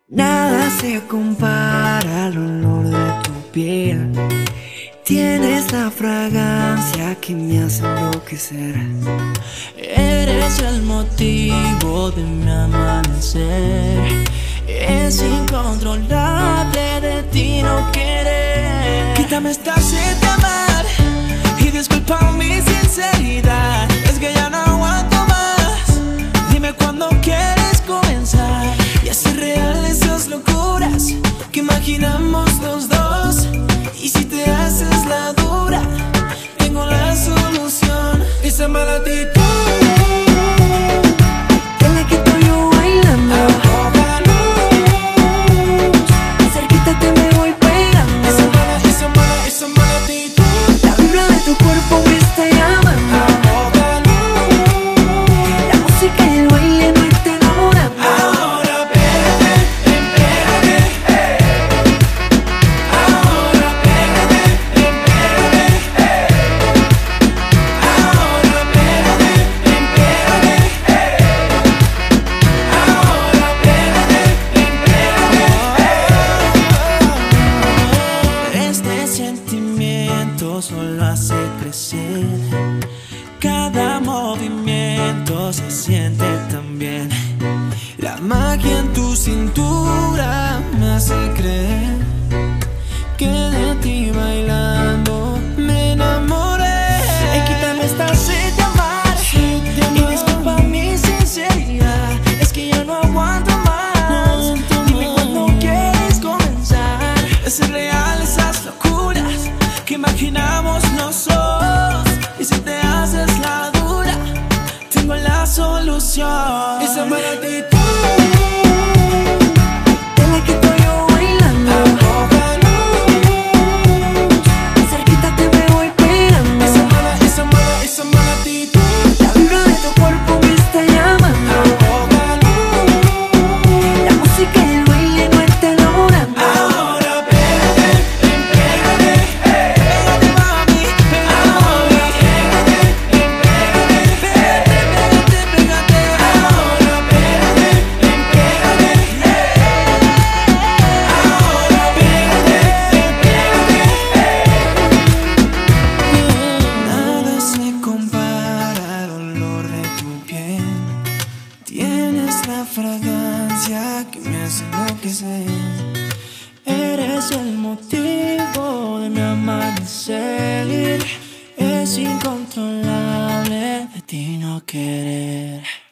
Nada se compara al olor de tu piel. Tienes la fragancia que me hace enloquecer. Eres el motivo de mi amanecer. Es incontrolable de ti no querer. Quítame esta sed de amar y disculpa mi sinceridad. Es que ya no aguanto más. Dime cuándo quieres comenzar y hacer real esas locuras que imaginamos los dos. Y si te haces la dura, tengo la solución. Esa mala actitud Te la quito yo bailando. a toda luz. Cerquita te me voy pegando. Esa mala actitud La vibra de tu cuerpo me está llamando. a toda luz. La música y el baile no está enamorando. Ahora pégate, pégate, ahora pégate, pégate, ahora pégate, pégate, ahora pégate. Este sentimiento solo hace crecer. Cada movimiento se siente tan bien. La magia en tu cintura me hace creer que de ti bailando me enamoré. Quítame esta sed de amar y disculpa mi sinceridad. Es que ya no aguanto más. Dime cuándo quieres comenzar. Es real esas locuras que imaginamos los dos. Y si te haces la dura, tengo la solución. Esa mala actitud Te la quito yo bailando. a toda luz. Cerquita te me voy pegando. Esa mala actitud La vibra de tu cuerpo me está llamando. a toda luz. La música y el baile no está enamorando. Ahora pégate, pégate, pégate mami, pégate, pégate, pégate, pégate. Ahora pégate, pégate, ahora pégate, pégate. Nada se compara al olor de tu piel. Tienes la fragancia que me hace enloquecer. Eres el motivo de mi amanecer. Es incontrolable de ti no querer.